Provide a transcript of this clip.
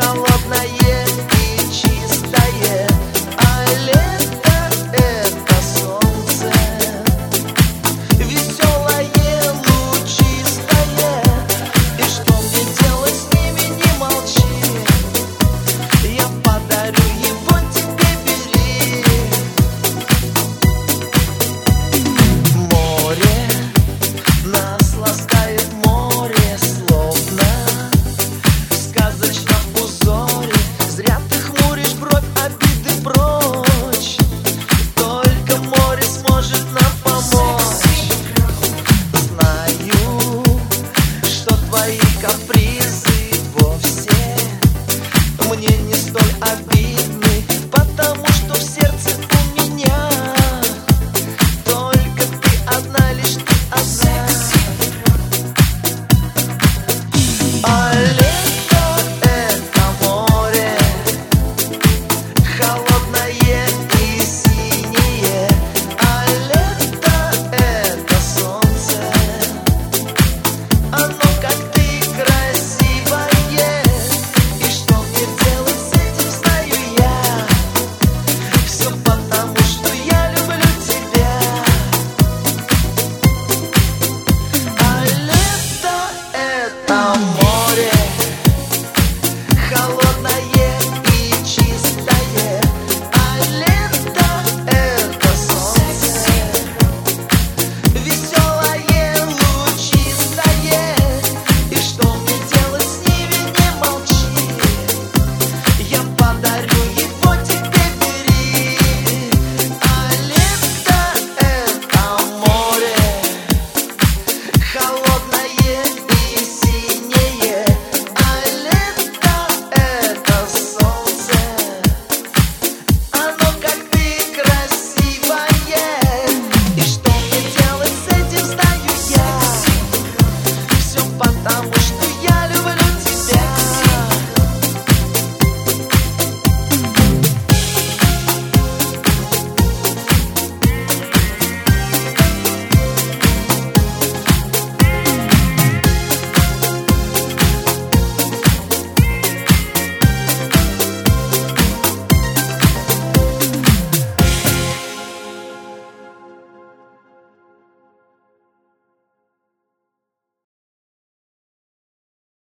холодное и чистое, а лето — это солнце, веселое, лучистое. И что мне делать с ними, не молчи, я подарю его тебе, бери. Море нас ласкает, море словно в сказочном узоре. Зря ты хмуришь бровь, обиды прочь, только море сможет нам помочь. Знаю, что твои капризы вовсе мне не